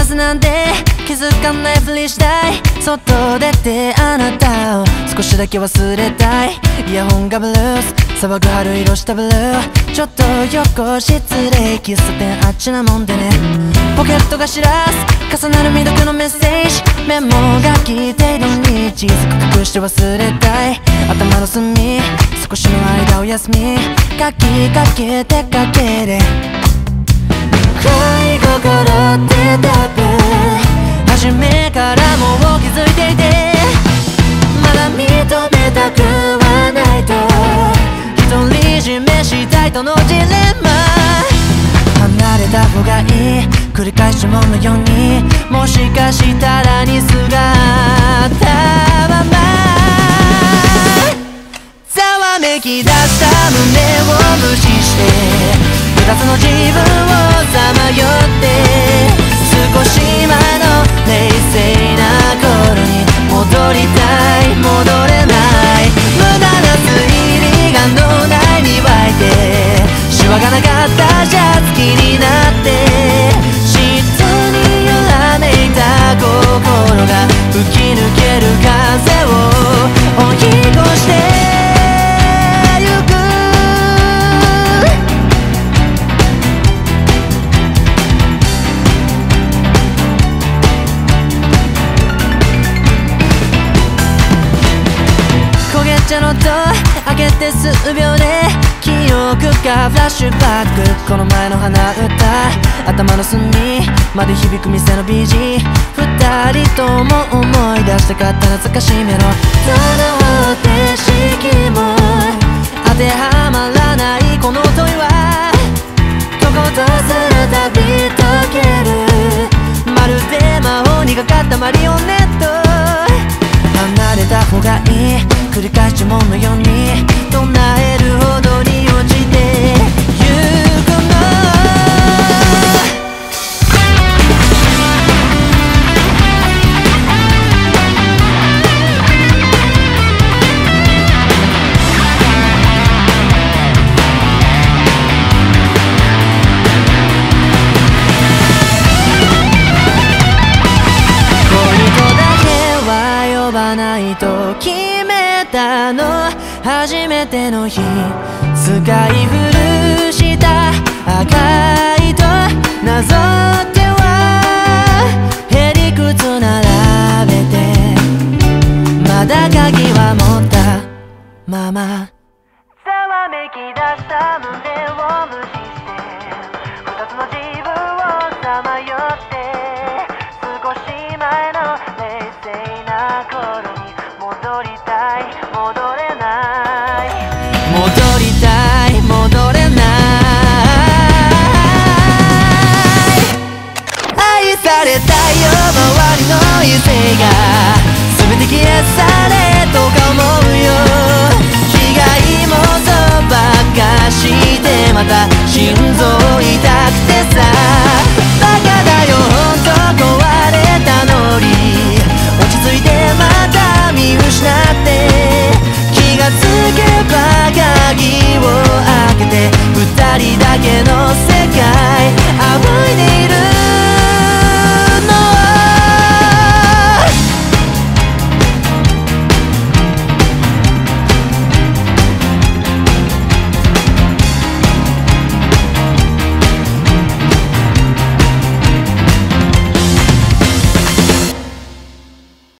スなんて気づかないふりしたい。外出てあなたを少しだけ忘れたい。イヤホンがブルース騒ぐ春色したブルー。ちょっと横失礼喫茶店あっちなもんでね。ポケットが知らす重なる未読のメッセージ。メモが来ているに小さく隠して忘れたい。頭の隅少しの間お休み書きかけてかけれ暗い心って多分初めからもう気づいていてまだ認めたくはないと独り占めしたいとのジレンマ。離れた方がいい繰り返しものようにもしかしたらにすがったままざわめき出した胸を無視して二つの自分をさまよって少し前の冷静な頃に戻りたい戻れない無駄な推理が脳内に湧いてシワがなかったじゃ好きになって嫉妬に揺らめいた心が吹き抜ける風を追い越して茶の戸開けて数秒で記憶がフラッシュバックこの前の鼻歌頭の隅まで響く店の BG 二人とも思い出したかった懐かしいメロただ方程式も当てはまらないこの問いはとことするたび解けるまるで魔法にかかったマリオネット離れた方がいい繰り返しものように唱えるほどに落ちてゆくの恋とだけは呼ばないと決めたの初めての日使い古した赤いとなぞってはへりくつ並べてまだ鍵は持ったままざわめき出した胸を無視して二つの自分をさまよって少し前の冷静な頃に戻りたい戻れない戻りたい戻れない愛されたいよ周りの異性が全て消え去れとか思うよ被害妄想ばっかしてまた心臓痛